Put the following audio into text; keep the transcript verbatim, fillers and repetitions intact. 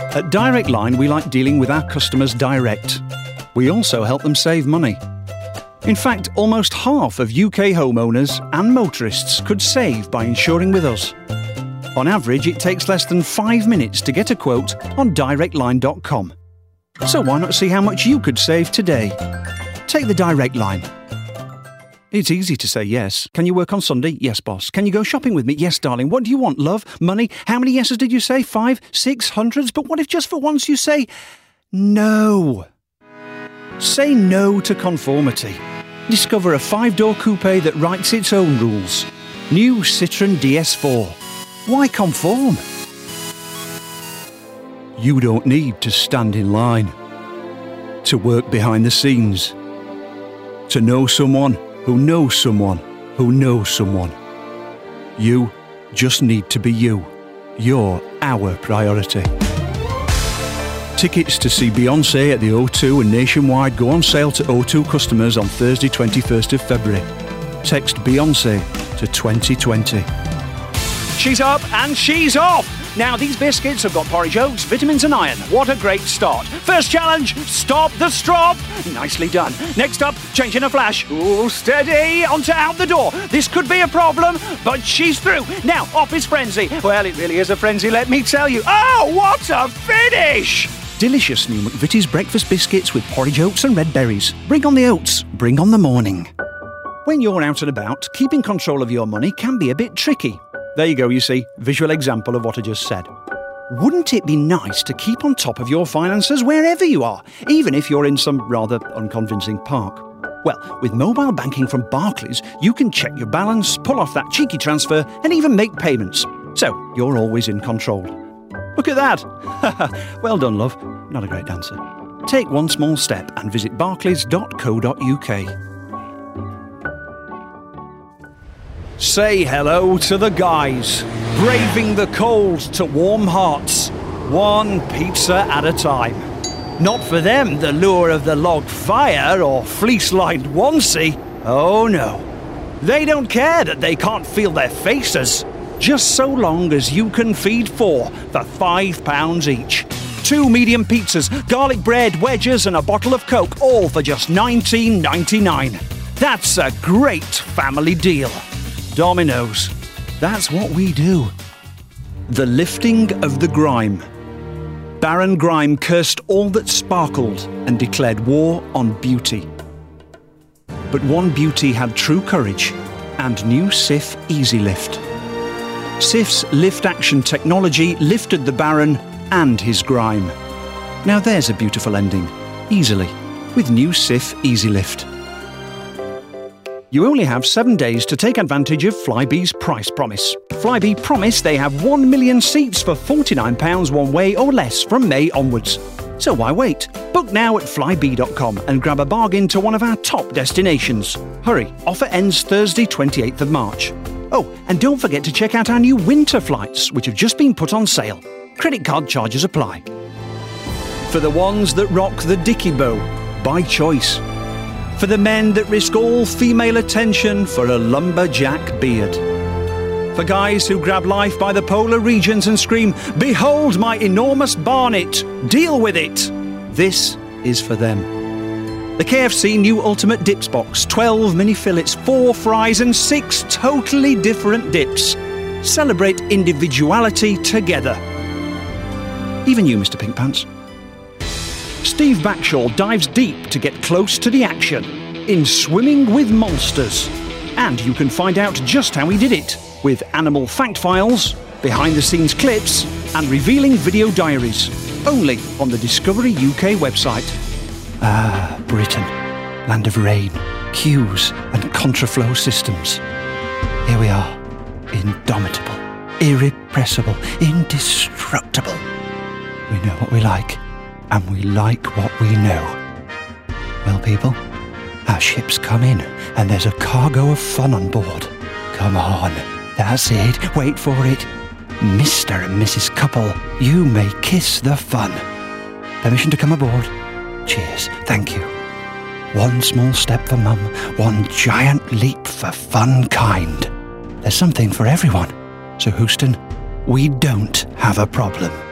At Direct Line, we like dealing with our customers direct. We also help them save money. In fact, almost half of U K homeowners and motorists could save by insuring with us. On average, it takes less than five minutes to get a quote on direct line dot com. So why not see how much you could save today? Take the Direct Line. It's easy to say yes. Can you work on Sunday? Yes, boss. Can you go shopping with me? Yes, darling. What do you want? Love? Money? How many yeses did you say? Five? Six? Hundreds? But what if just for once you say no? Say no to conformity. Discover a five-door coupe that writes its own rules. New Citroën D S four. Why conform? You don't need to stand in line. To work behind the scenes. To know someone who knows someone who knows someone. You just need to be you. You're our priority. Tickets to see Beyoncé at the O two and nationwide go on sale to O two customers on Thursday, twenty-first of February. Text Beyoncé to twenty twenty. She's up and she's off! Now, these biscuits have got porridge oats, vitamins and iron. What a great start. First challenge, stop the strop. Nicely done. Next up, change in a flash. Ooh, steady. On to out the door. This could be a problem, but she's through. Now, office frenzy. Well, it really is a frenzy, let me tell you. Oh, what a finish! Delicious new McVitie's breakfast biscuits with porridge oats and red berries. Bring on the oats. Bring on the morning. When you're out and about, keeping control of your money can be a bit tricky. There you go, you see, visual example of what I just said. Wouldn't it be nice to keep on top of your finances wherever you are, even if you're in some rather unconvincing park? Well, with mobile banking from Barclays, you can check your balance, pull off that cheeky transfer, and even make payments. So, you're always in control. Look at that! Well done, love. Not a great dancer. Take one small step and visit barclays dot co dot uk. Say hello to the guys, braving the cold to warm hearts, one pizza at a time. Not for them the lure of the log fire or fleece-lined onesie. Oh no. They don't care that they can't feel their faces, just so long as you can feed four for five pounds each. Two medium pizzas, garlic bread, wedges and a bottle of Coke, all for just nineteen ninety-nine. That's a great family deal. Domino's. That's what we do. The lifting of the grime. Baron Grime cursed all that sparkled and declared war on beauty. But one beauty had true courage, and new Sif Easy Lift. Sif's lift action technology lifted the Baron and his grime. Now there's a beautiful ending, easily, with new Sif Easy Lift. You only have seven days to take advantage of Flybe's price promise. Flybe promise they have one million seats for forty-nine pounds one way or less from May onwards. So why wait? Book now at flybe dot com and grab a bargain to one of our top destinations. Hurry, offer ends Thursday, twenty-eighth of March. Oh, and don't forget to check out our new winter flights, which have just been put on sale. Credit card charges apply. For the ones that rock the dicky bow, by choice. For the men that risk all female attention for a lumberjack beard. For guys who grab life by the polar regions and scream, "Behold my enormous barnet! Deal with it!" This is for them. The K F C new Ultimate Dips Box, twelve mini fillets, four fries and six totally different dips. Celebrate individuality together. Even you, Mister Pink Pants. Steve Backshall dives deep to get close to the action in Swimming with Monsters. And you can find out just how he did it with animal fact files, behind-the-scenes clips and revealing video diaries. Only on the Discovery U K website. Ah, Britain, land of rain, queues and contraflow systems. Here we are, indomitable, irrepressible, indestructible. We know what we like. And we like what we know. Well, people, our ship's come in, and there's a cargo of fun on board. Come on, that's it, wait for it. Mister and Missus Couple, you may kiss the fun. Permission to come aboard? Cheers, thank you. One small step for Mum, one giant leap for funkind. There's something for everyone. So, Houston, we don't have a problem.